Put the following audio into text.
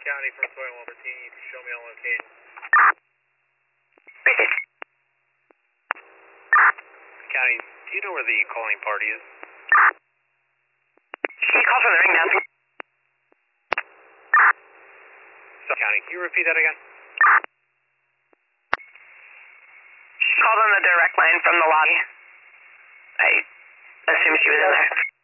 County from Soy 115, you can show me on location. County, do you know where the calling party is? She called from the ring down. So, County, can you repeat that again? She called on the direct line from the lobby. I assume she was in there.